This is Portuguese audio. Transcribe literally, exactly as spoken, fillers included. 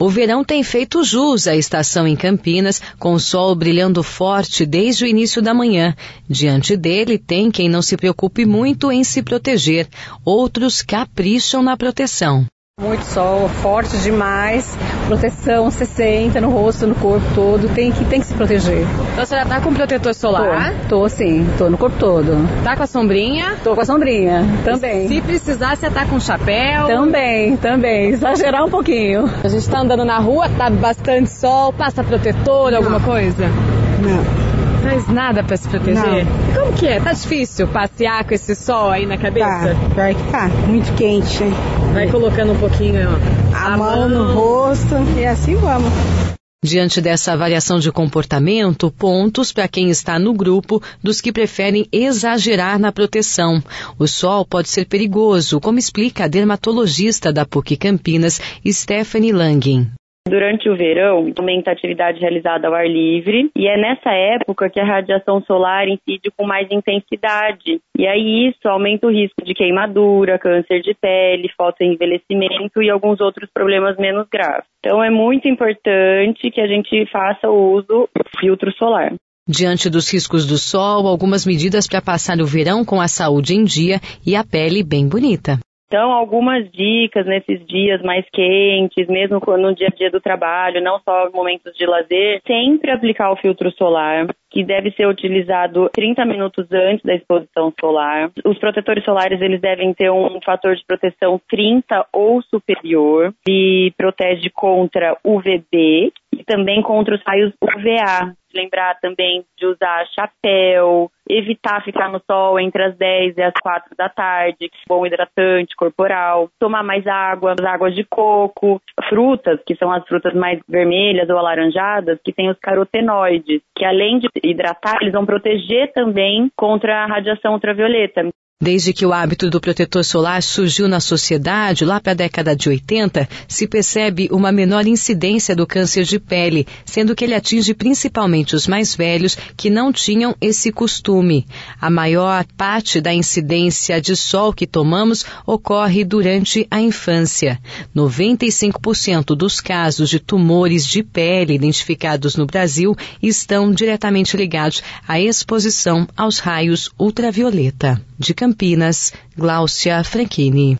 O verão tem feito jus à estação em Campinas, com o sol brilhando forte desde o início da manhã. Diante dele, tem quem não se preocupe muito em se proteger. Outros capricham na proteção. Muito sol, forte demais, proteção sessenta no rosto, no corpo todo, tem que, tem que se proteger. Então você já tá com protetor solar? Tô, tô sim, tô no corpo todo. Tá com a sombrinha? Tô com a sombrinha, também. Se precisar, você tá com chapéu? Também, também, exagerar um pouquinho. A gente tá andando na rua, tá bastante sol, passa protetor, Não. alguma coisa? Não. Faz nada pra se proteger? Não. Como que é? Tá difícil passear com esse sol aí na cabeça? Tá, pior que tá, muito quente. Vai colocando um pouquinho ó, a, a mão no rosto e assim vamos. Diante dessa variação de comportamento, pontos para quem está no grupo dos que preferem exagerar na proteção. O sol pode ser perigoso, como explica a dermatologista da P U C Campinas, Stephanie Langin. Durante o verão, aumenta a atividade realizada ao ar livre e é nessa época que a radiação solar incide com mais intensidade. E aí isso aumenta o risco de queimadura, câncer de pele, fotoenvelhecimento e alguns outros problemas menos graves. Então é muito importante que a gente faça o uso do filtro solar. Diante dos riscos do sol, algumas medidas para passar o verão com a saúde em dia e a pele bem bonita. Então, algumas dicas nesses dias mais quentes, mesmo no dia a dia do trabalho, não só momentos de lazer, sempre aplicar o filtro solar, que deve ser utilizado trinta minutos antes da exposição solar. Os protetores solares, eles devem ter um fator de proteção trinta ou superior, e protege contra U V B e também contra os raios U V A. Lembrar também de usar chapéu, evitar ficar no sol entre as dez e as quatro da tarde, que é bom hidratante corporal, tomar mais água, as águas de coco, frutas, que são as frutas mais vermelhas ou alaranjadas, que tem os carotenoides, que além de hidratar, eles vão proteger também contra a radiação ultravioleta. Desde que o hábito do protetor solar surgiu na sociedade, lá para a década de oitenta, se percebe uma menor incidência do câncer de pele, sendo que ele atinge principalmente os mais velhos que não tinham esse costume. A maior parte da incidência de sol que tomamos ocorre durante a infância. noventa e cinco por cento dos casos de tumores de pele identificados no Brasil estão diretamente ligados à exposição aos raios ultravioleta. De Campinas, Gláucia Franchini.